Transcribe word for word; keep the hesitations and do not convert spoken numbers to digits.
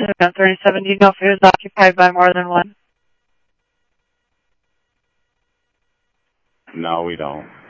Event thirty-seven, do you know if it was occupied by more than one? No, we don't.